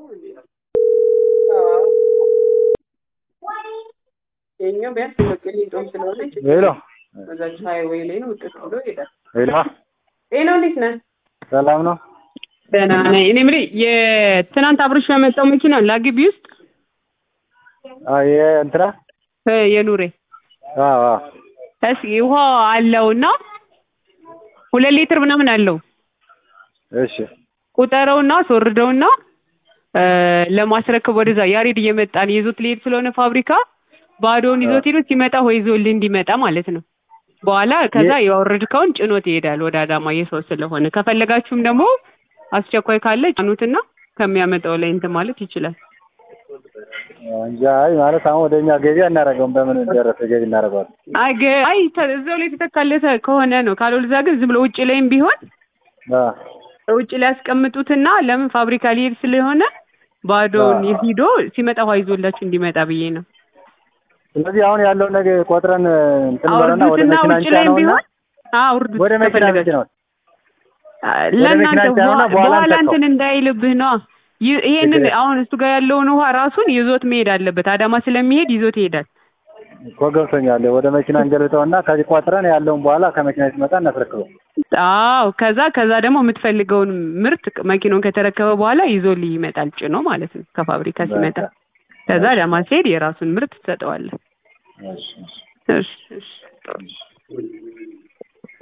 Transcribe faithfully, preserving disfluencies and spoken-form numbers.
የኛው ቢያንስ በቅሊንጦም ስለሆነ ሄሎ በዛች ሃይዌይ ላይ ነው ውጥት ብሎ ይሄዳል። ሄሎ ሄሎ እንዴት ነህ? ሰላም ነው? ደህና ነኝ። እኔ የምልህ የትናንት አብሮሽ ያመጣው መኪና ላግቢ ውስጥ አይ እንትና እ የኑሬ አዎ አዎ እስኪ ውሃ አለውና ሁለት ሊትር ምናምን አለው። እሺ ቁጠረውና አስወርደውና ለማስረከብ ወደዛ ያሬድ እየመጣን ይዞት ሊሄድ ስለሆነ ፋብሪካ ባዶውን ይዞት ሄዶ ሲመጣ ወይ ይዞልህ እንዲመጣ ማለት ነው። በኋላ ከዛ ያወረድከውን ጭኖት ይሄዳል ወደ አዳማ የሰው ስለሆነ። ከፈለጋችሁም ደግሞ አስቸኳይ ካለ ጫኑትና ከሚያመጣው ላይ እንትን ማለት ይችላል። እንጃ አይ ማለት አሁን ወደኛ ገቢ አናረጋውም። በምን ደረሰ ገቢ እናረጋለን? አይ ገ- አይ እዛው ላይ ተተካለተ ከሆነ ነው። ካልወልዛ ግን ዝም ብሎ ውጭ ላይም ቢሆን አ ውጭ ላይ ያስቀምጡትና ለምን ፋብሪካ ሊሄድ ስለሆነ ባዶውን ይሂዶ ሲመጣ ውሃ ይዞላችሁ እንዲመጣ ብዬ ነው። ስለዚህ አሁን ያለው ነገር ቆጥረን እንትን በለና ወደ አውርዱትና መኪና ውጭ ላይም እንጫነውና ቢሆን አውርዱት ወደ መኪና ከፈለጋችሁ። እንጫነው ለእናንተ እንጫነውና በኋላ በኋላ በኋላ እንተካው። እንትን እንዳይልብህ ነው። ይ- ይሄንን ችግር አሁን እሱ ጋር ያለውን ውሃ ራሱን ይዞት መሄድ አለበት። አዳማ ስለሚሄድ ይዞት ይሄዳል። እኮ ገብቶኛል። ወደ መኪና እንገልጠውና ከዚህ ቆጥረን ያለውን በኋላ ከመኪና ሲመጣ እናስረክበው። አዎ ከዛ ከዛ ደግሞ የምትፈልገውን ምርት መኪናውን ከተረከበ በኋላ ይዞልህ ይመጣል ጭኖ ማለት ነው ከፋብሪካ ሲመጣ። ከዛ አዳማ ሲሄድ የራሱን ምርት ትሰጠዋለህ። እሺ እሺ እሺ